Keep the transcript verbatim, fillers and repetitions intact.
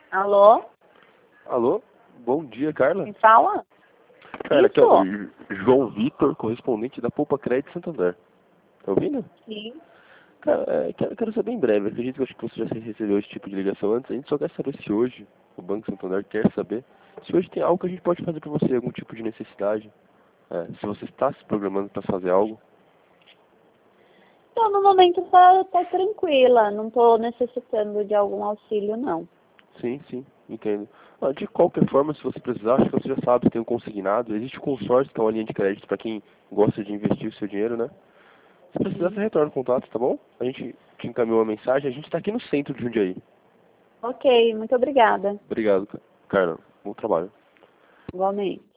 Alô? Alô? Bom dia, Carla. Quem fala? Carla, aqui é o Isso. João Vitor, correspondente da Poupa Crédito Santander. Tá ouvindo? Sim. Cara, é, quero, quero ser bem breve. Acredito que, acho que você já recebeu esse tipo de ligação antes. A gente só quer saber se hoje o Banco Santander quer saber se hoje tem algo que a gente pode fazer para você, algum tipo de necessidade. É, se você está se programando para fazer algo. Então, no momento tá, tá tranquila, não tô necessitando de algum auxílio, não. Sim, sim, entendo. Ah, de qualquer forma, se você precisar, acho que você já sabe, tem um consignado. Existe o consórcio, que é uma linha de crédito para quem gosta de investir o seu dinheiro, né? Se precisar, Uhum. você retorna o contato, tá bom? A gente te encaminhou uma mensagem. A gente está aqui no centro de Jundiaí. Ok, muito obrigada. Obrigado, Carla. Bom trabalho. Igualmente.